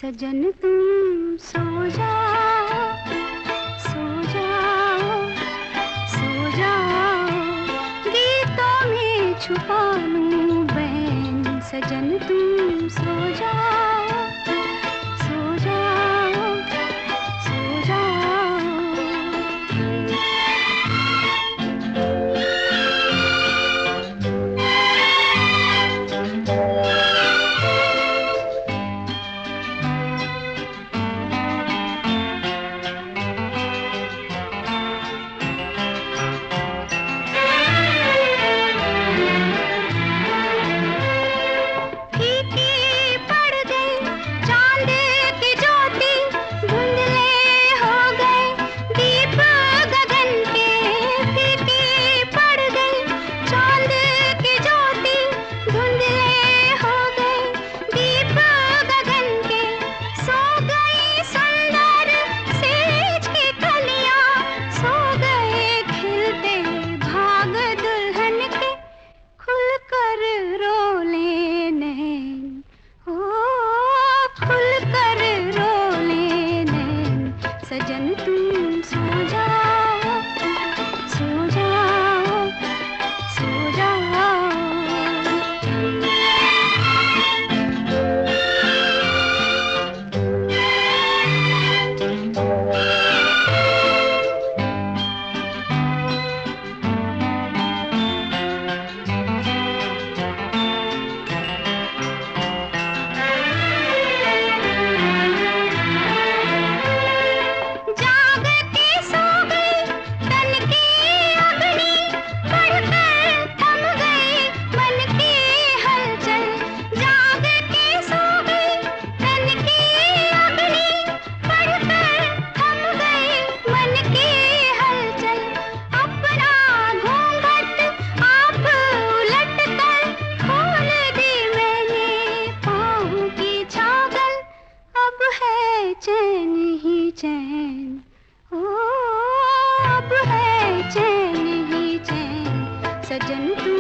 सजन तुम सो जाओ, सो जाओ, सो जाओ, गीतों में छुपा लूं बैन। सजन तुम सो जाओ, सो जाओ, सो जाओ। सजन तुम सो जाओ, सो जाओ, सो जाओ। चैन ही चैन, ओ अब है चैन ही चैन। सजन तू